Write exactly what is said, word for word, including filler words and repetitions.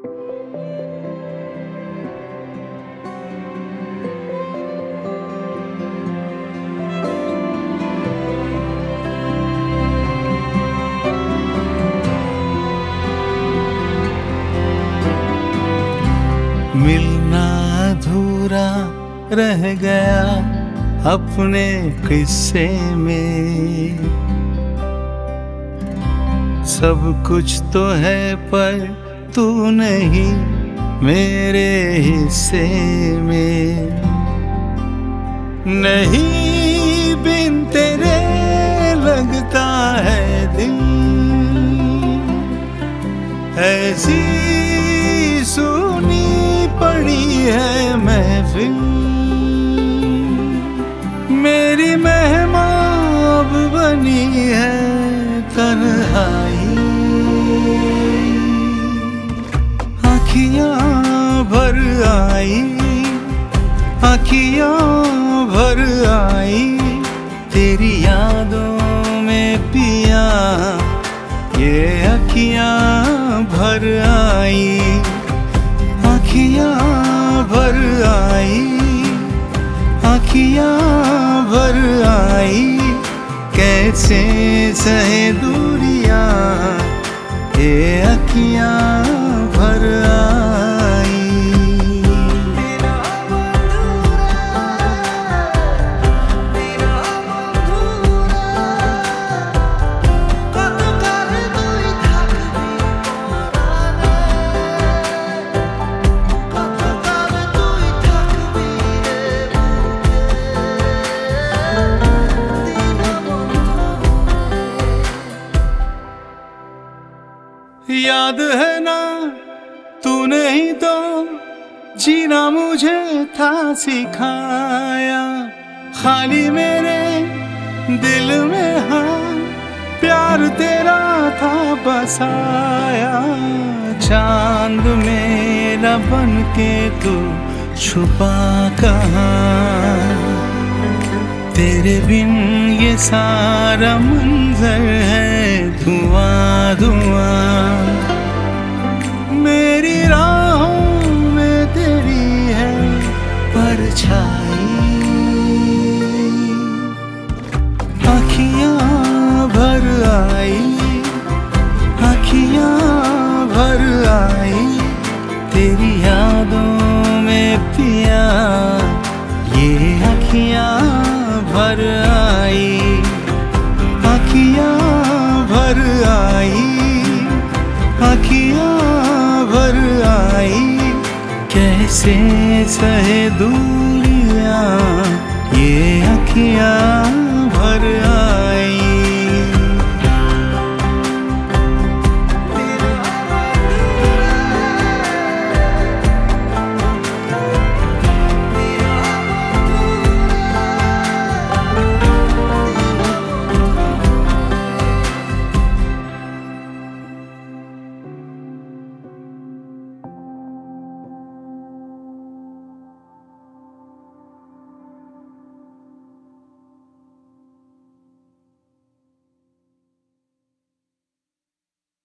मिलना अधूरा रह गया अपने किस्से में। सब कुछ तो है पर तू नहीं मेरे हिस्से में। नहीं बिन तेरे लगता है दिल, ऐसी सुनी पड़ी है महफिल। मेरी मेहमान अब बनी है तन्हाई। आँखियाँ भर आई, आँखियाँ भर आई तेरी यादों में पिया। ये आँखियाँ भर आई, आँखियाँ भर आई, आँखियाँ भर आई। कैसे सहे दूरियाँ ये आँखियाँ भर आई। याद है ना तूने ही तो जीना मुझे था सिखाया। खाली मेरे दिल में हाँ प्यार तेरा था बसाया। चांद मेरा बन के तू छुपा कहाँ। तेरे बिन ये सारा मंजर है धुआं धुआं। मेरी राहों में तेरी है परछाई। आँखियाँ भर आई, आँखियाँ भर आई तेरी यादों में पिया। ये आँखियाँ भर आई, आँखियाँ भर आई, आँखियाँ भर आई। कैसे सहे दूर